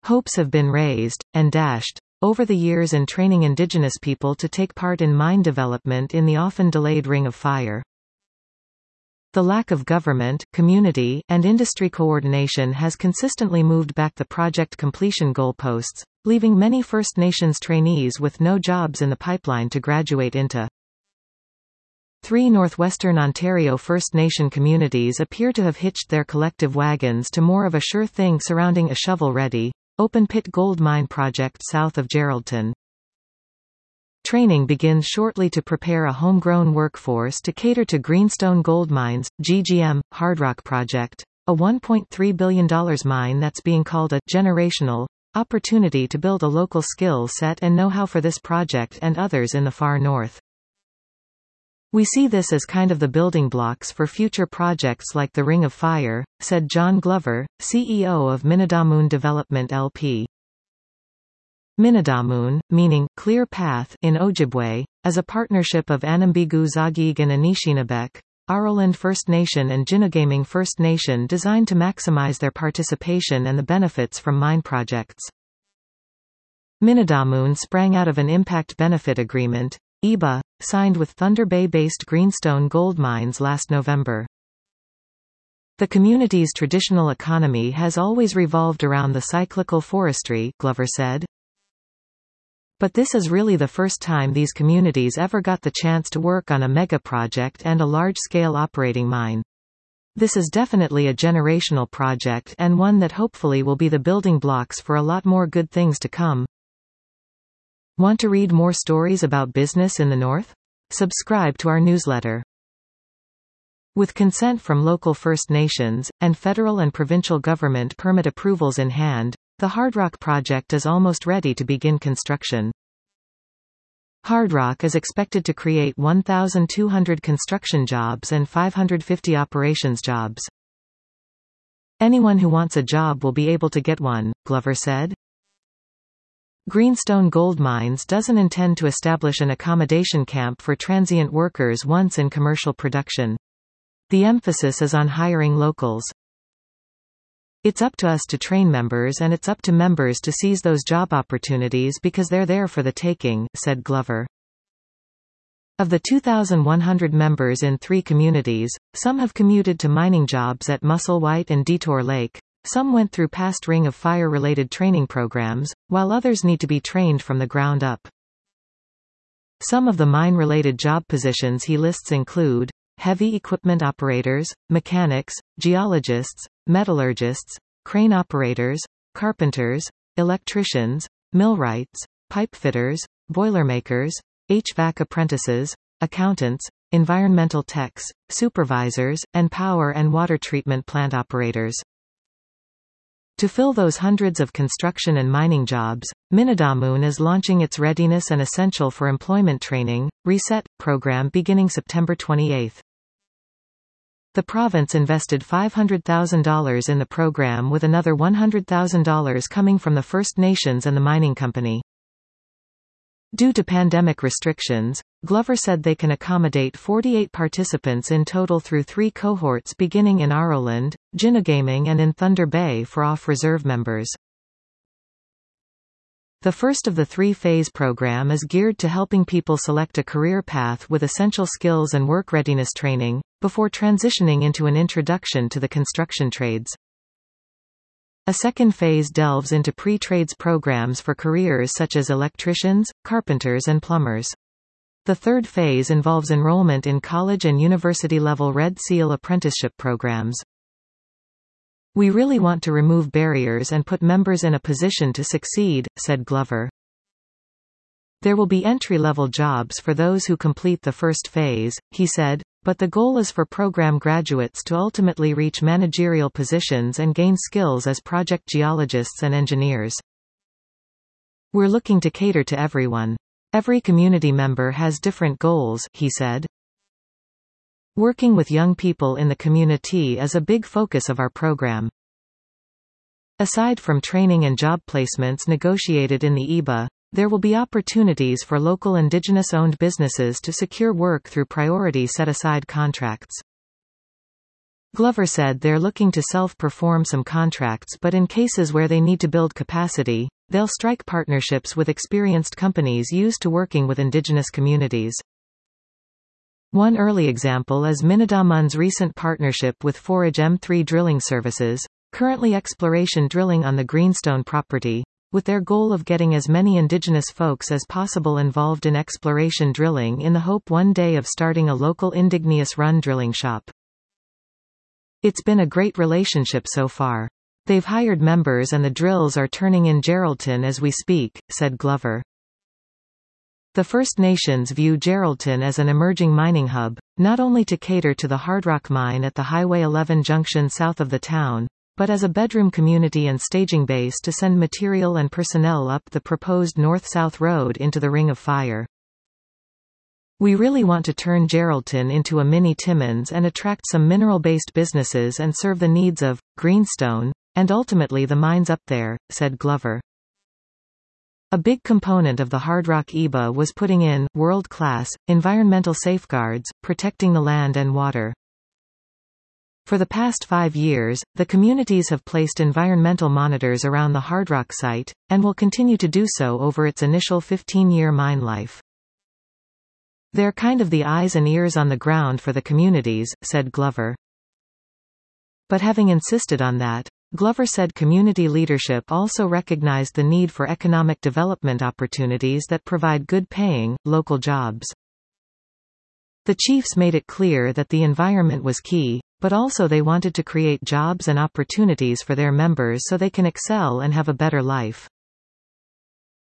Hopes have been raised, and dashed, over the years in training indigenous people to take part in mine development in the often delayed Ring of Fire. The lack of government, community, and industry coordination has consistently moved back the project completion goalposts, leaving many First Nations trainees with no jobs in the pipeline to graduate into. 3 northwestern Ontario First Nation communities appear to have hitched their collective wagons to more of a sure thing surrounding a shovel-ready, open-pit gold mine project south of Geraldton. Training begins shortly to prepare a homegrown workforce to cater to Greenstone Gold Mines, GGM, Hardrock Project, a $1.3 billion mine that's being called a generational opportunity to build a local skill set and know-how for this project and others in the far north. We see this as kind of the building blocks for future projects like the Ring of Fire, said John Glover, CEO of Minadamoon Development LP. Minadamoon, meaning clear path in Ojibwe, is a partnership of Anambigu Zagig and Anishinabek, Aroland First Nation and Jinagaming First Nation designed to maximize their participation and the benefits from mine projects. Minadamoon sprang out of an Impact Benefit Agreement, IBA, signed with Thunder Bay-based Greenstone Gold Mines last November. The community's traditional economy has always revolved around the cyclical forestry, Glover said. But this is really the first time these communities ever got the chance to work on a mega project and a large-scale operating mine. This is definitely a generational project and one that hopefully will be the building blocks for a lot more good things to come. Want to read more stories about business in the North? Subscribe to our newsletter. With consent from local First Nations, and federal and provincial government permit approvals in hand, the Hardrock project is almost ready to begin construction. Hardrock is expected to create 1,200 construction jobs and 550 operations jobs. Anyone who wants a job will be able to get one, Glover said. Greenstone Gold Mines doesn't intend to establish an accommodation camp for transient workers once in commercial production. The emphasis is on hiring locals. It's up to us to train members and it's up to members to seize those job opportunities because they're there for the taking, said Glover. Of the 2,100 members in 3 communities, some have commuted to mining jobs at Musselwhite and Detour Lake, some went through past Ring of Fire-related training programs, while others need to be trained from the ground up. Some of the mine-related job positions he lists include heavy equipment operators, mechanics, geologists, metallurgists, crane operators, carpenters, electricians, millwrights, pipe fitters, boilermakers, HVAC apprentices, accountants, environmental techs, supervisors, and power and water treatment plant operators. To fill those hundreds of construction and mining jobs, Minadamoon is launching its Readiness and Essential for Employment Training, RESET, program beginning September 28. The province invested $500,000 in the program with another $100,000 coming from the First Nations and the mining company. Due to pandemic restrictions, Glover said they can accommodate 48 participants in total through 3 cohorts beginning in Aroland, Jinagaming and in Thunder Bay for off-reserve members. The first of the 3-phase program is geared to helping people select a career path with essential skills and work readiness training, before transitioning into an introduction to the construction trades. A second phase delves into pre-trades programs for careers such as electricians, carpenters and plumbers. The third phase involves enrollment in college and university-level Red Seal apprenticeship programs. We really want to remove barriers and put members in a position to succeed, said Glover. There will be entry-level jobs for those who complete the first phase, he said, but the goal is for program graduates to ultimately reach managerial positions and gain skills as project geologists and engineers. We're looking to cater to everyone. Every community member has different goals, he said. Working with young people in the community is a big focus of our program. Aside from training and job placements negotiated in the IBA, there will be opportunities for local Indigenous-owned businesses to secure work through priority set-aside contracts. Glover said they're looking to self-perform some contracts, but in cases where they need to build capacity, they'll strike partnerships with experienced companies used to working with indigenous communities. One early example is Minadamun's recent partnership with Forage M3 Drilling Services, currently exploration drilling on the Greenstone property, with their goal of getting as many indigenous folks as possible involved in exploration drilling in the hope one day of starting a local Indigenous-run drilling shop. It's been a great relationship so far. They've hired members and the drills are turning in Geraldton as we speak, said Glover. The First Nations view Geraldton as an emerging mining hub, not only to cater to the Hardrock mine at the Highway 11 junction south of the town, but as a bedroom community and staging base to send material and personnel up the proposed north-south road into the Ring of Fire. We really want to turn Geraldton into a mini Timmins and attract some mineral-based businesses and serve the needs of Greenstone, and ultimately the mines up there, said Glover. A big component of the Hardrock EBA was putting in world-class environmental safeguards, protecting the land and water. For the past 5 years, the communities have placed environmental monitors around the Hardrock site, and will continue to do so over its initial 15-year mine life. They're kind of the eyes and ears on the ground for the communities, said Glover. But having insisted on that, Glover said community leadership also recognized the need for economic development opportunities that provide good-paying, local jobs. The chiefs made it clear that the environment was key, but also they wanted to create jobs and opportunities for their members so they can excel and have a better life.